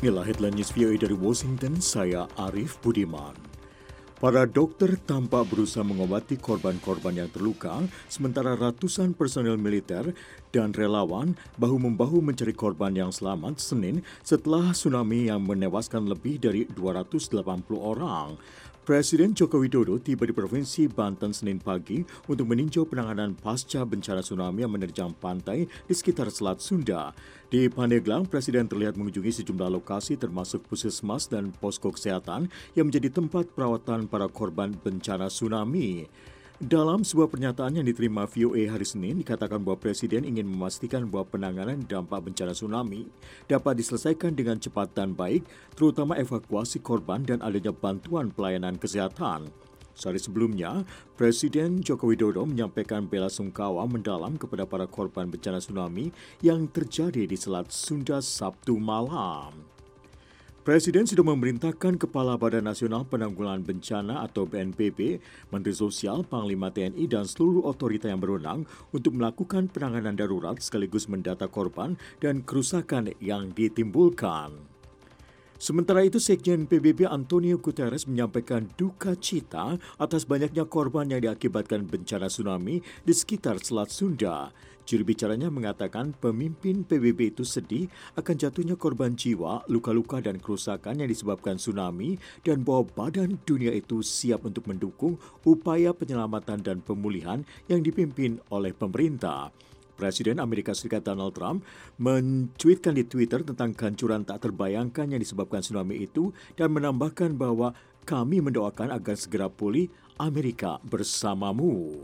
Inilah headline news VOA dari Washington, saya Arif Budiman. Para dokter tampak berusaha mengobati korban-korban yang terluka, sementara ratusan personel militer dan relawan bahu-membahu mencari korban yang selamat Senin setelah tsunami yang menewaskan lebih dari 280 orang. Presiden Joko Widodo tiba di Provinsi Banten Senin pagi untuk meninjau penanganan pasca bencana tsunami yang menerjang pantai di sekitar Selat Sunda. Di Pandeglang, Presiden terlihat mengunjungi sejumlah lokasi termasuk puskesmas dan posko kesehatan yang menjadi tempat perawatan para korban bencana tsunami. Dalam sebuah pernyataan yang diterima VOA hari Senin, dikatakan bahwa Presiden ingin memastikan bahwa penanganan dampak bencana tsunami dapat diselesaikan dengan cepat dan baik, terutama evakuasi korban dan adanya bantuan pelayanan kesehatan. Sehari sebelumnya, Presiden Joko Widodo menyampaikan bela sungkawa mendalam kepada para korban bencana tsunami yang terjadi di Selat Sunda Sabtu malam. Presiden sudah memerintahkan Kepala Badan Nasional Penanggulangan Bencana atau BNPB, Menteri Sosial, Panglima TNI dan seluruh otorita yang berwenang untuk melakukan penanganan darurat sekaligus mendata korban dan kerusakan yang ditimbulkan. Sementara itu, Sekjen PBB Antonio Guterres menyampaikan duka cita atas banyaknya korban yang diakibatkan bencana tsunami di sekitar Selat Sunda. Juru bicaranya mengatakan pemimpin PBB itu sedih akan jatuhnya korban jiwa, luka-luka dan kerusakan yang disebabkan tsunami dan bahwa badan dunia itu siap untuk mendukung upaya penyelamatan dan pemulihan yang dipimpin oleh pemerintah. Presiden Amerika Serikat Donald Trump mencuitkan di Twitter tentang kehancuran tak terbayangkan yang disebabkan tsunami itu dan menambahkan bahwa kami mendoakan agar segera pulih Amerika bersamamu.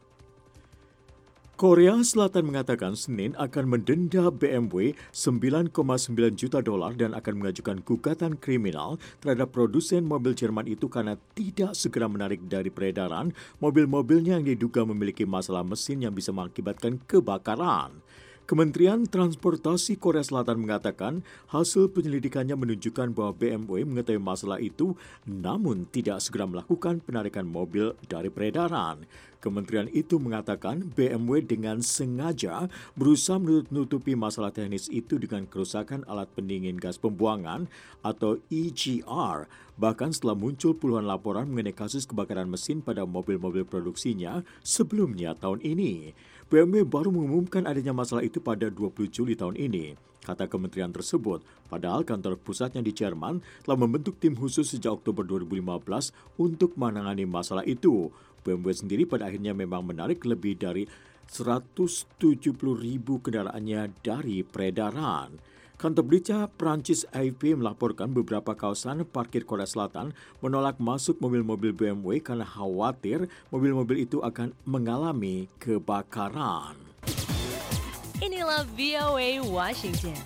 Korea Selatan mengatakan Senin akan mendenda BMW $9,9 juta dan akan mengajukan gugatan kriminal terhadap produsen mobil Jerman itu karena tidak segera menarik dari peredaran mobil-mobilnya yang diduga memiliki masalah mesin yang bisa mengakibatkan kebakaran. Kementerian Transportasi Korea Selatan mengatakan hasil penyelidikannya menunjukkan bahwa BMW mengetahui masalah itu namun tidak segera melakukan penarikan mobil dari peredaran. Kementerian itu mengatakan BMW dengan sengaja berusaha menutupi masalah teknis itu dengan kerusakan alat pendingin gas pembuangan atau EGR. Bahkan setelah muncul puluhan laporan mengenai kasus kebakaran mesin pada mobil-mobil produksinya sebelumnya tahun ini. BMW baru mengumumkan adanya masalah itu pada 20 Juli tahun ini, kata kementerian tersebut. Padahal kantor pusatnya di Jerman telah membentuk tim khusus sejak Oktober 2015 untuk menangani masalah itu. BMW sendiri pada akhirnya memang menarik lebih dari 170.000 kendaraannya dari peredaran. Kantor berita Prancis AFP melaporkan beberapa kawasan parkir Korea Selatan menolak masuk mobil-mobil BMW karena khawatir mobil-mobil itu akan mengalami kebakaran. Inilah VOA Washington.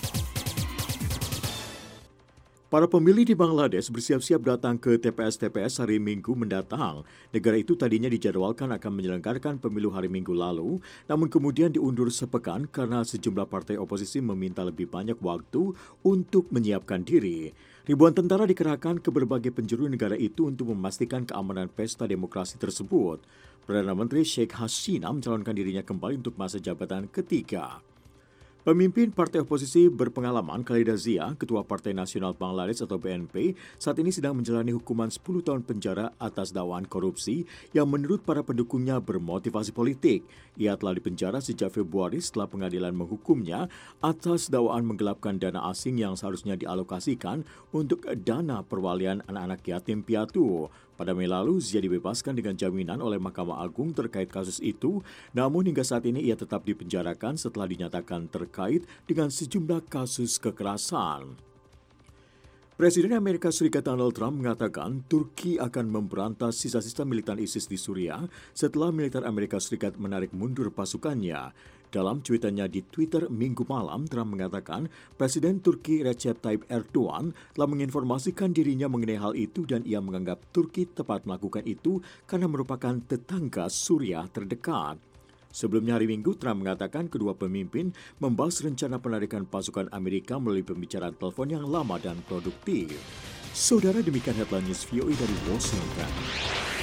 Para pemilih di Bangladesh bersiap-siap datang ke TPS-TPS hari Minggu mendatang. Negara itu tadinya dijadwalkan akan menyelenggarakan pemilu hari Minggu lalu, namun kemudian diundur sepekan karena sejumlah partai oposisi meminta lebih banyak waktu untuk menyiapkan diri. Ribuan tentara dikerahkan ke berbagai penjuru negara itu untuk memastikan keamanan pesta demokrasi tersebut. Perdana Menteri Sheikh Hasina mencalonkan dirinya kembali untuk masa jabatan ketiga. Pemimpin partai oposisi berpengalaman Khalida Zia, Ketua Partai Nasional Bangladesh atau BNP, saat ini sedang menjalani hukuman 10 tahun penjara atas dakwaan korupsi yang menurut para pendukungnya bermotivasi politik. Ia telah dipenjara sejak Februari setelah pengadilan menghukumnya atas dakwaan menggelapkan dana asing yang seharusnya dialokasikan untuk dana perwalian anak-anak yatim piatu. Pada Mei lalu, Zia dibebaskan dengan jaminan oleh Mahkamah Agung terkait kasus itu, namun hingga saat ini ia tetap dipenjarakan setelah dinyatakan terkait dengan sejumlah kasus kekerasan. Presiden Amerika Serikat Donald Trump mengatakan Turki akan memberantas sisa-sisa militan ISIS di Suriah setelah militer Amerika Serikat menarik mundur pasukannya. Dalam cuitannya di Twitter Minggu malam, Trump mengatakan Presiden Turki Recep Tayyip Erdogan telah menginformasikan dirinya mengenai hal itu dan ia menganggap Turki tepat melakukan itu karena merupakan tetangga Suriah terdekat. Sebelumnya hari Minggu, Trump mengatakan kedua pemimpin membahas rencana penarikan pasukan Amerika melalui pembicaraan telepon yang lama dan produktif. Saudara, demikian headline news VOA dari Washington.